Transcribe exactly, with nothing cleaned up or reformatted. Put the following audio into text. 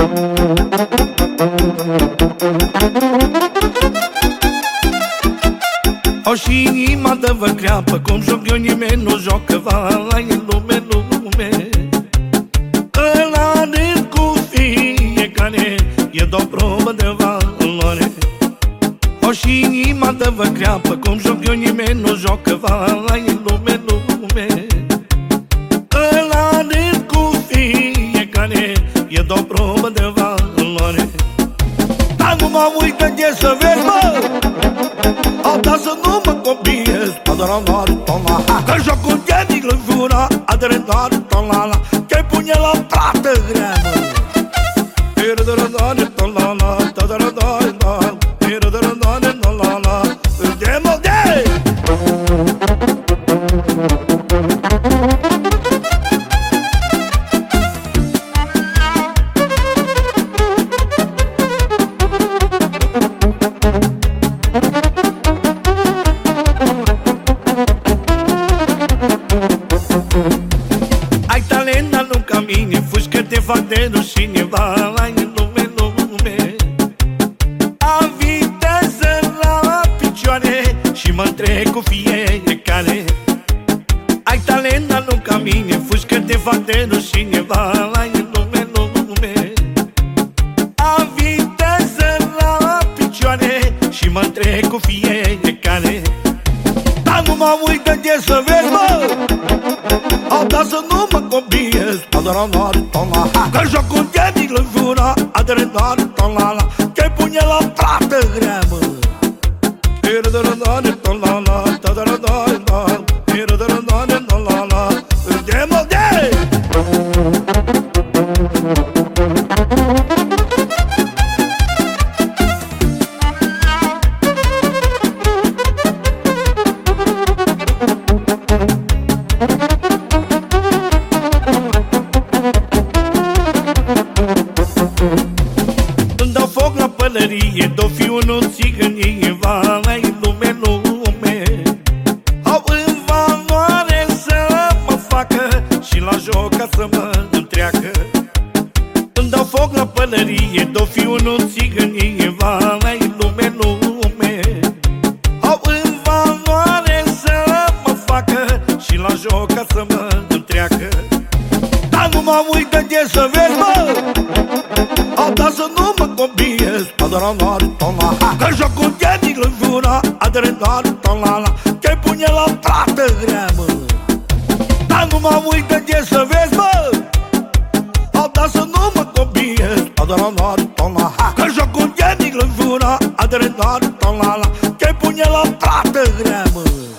O și inima de vă creapă, cum joc eu nimeni nu joacă vai în lume, lume. Ăla rând cu fiecare, e doar probă de valoare. O și inima de vă creapă, cum joc eu nimeni nu joacă vai în lume, lume. Ăla rând cu fiecare, e doar probă de valoare. Dar nu mă uită de să vezi, mă, dar să nu mă copiez. Adărănare, tolala, că jocul de diglă în fura. Adărănare, tolala, că-i pune la plată grea, mă. Adărănare, tolala, adărănare, tolala, adărănare, tolala, de mă, de! Ai talent, dar nu ca mine, fugi că te fac de rușine, vai în lume, lume. Am viteză la picioare și mă întrec cu fiecare. Ai talent, dar nu ca mine, fugi că te fac de rușine, vai în lume, lume. Am viteză la picioare și mă întrec cu fiecare. Dar nu mă uită de să vezi, mă, dar să nu mă copiez. Adărănare, tolala, că jocul de diglă în fura. Adărănare, tolala, că-i pune la plată grea, mă. Adărănare, tolala, adărănare, tolala, adărănare, tolala, de mă, de! Îmi dau foc la pălărie, do fiu nu țigănie, vai în lume, lume. Au în valoare să mă facă și la joc ca să mă întreacă. Îmi dau foc la pălărie, do fiu nu țigănie, vai în lume, lume. Au în valoare să mă facă și la joc ca să mă întreacă. Dar nu mă uită de să vezi, mă, dar să nu mă copiez. Adărănare, tolala, că jocul de diglă în fura. Adărănare, tolala, că-i pune la plată grea, mă. Dar nu mă uită de să vezi, mă, dar să nu mă copiez. Adărănare, tolala, că jocul de diglă în fura. Adărănare, tolala, că-i pune la plată grea, mă.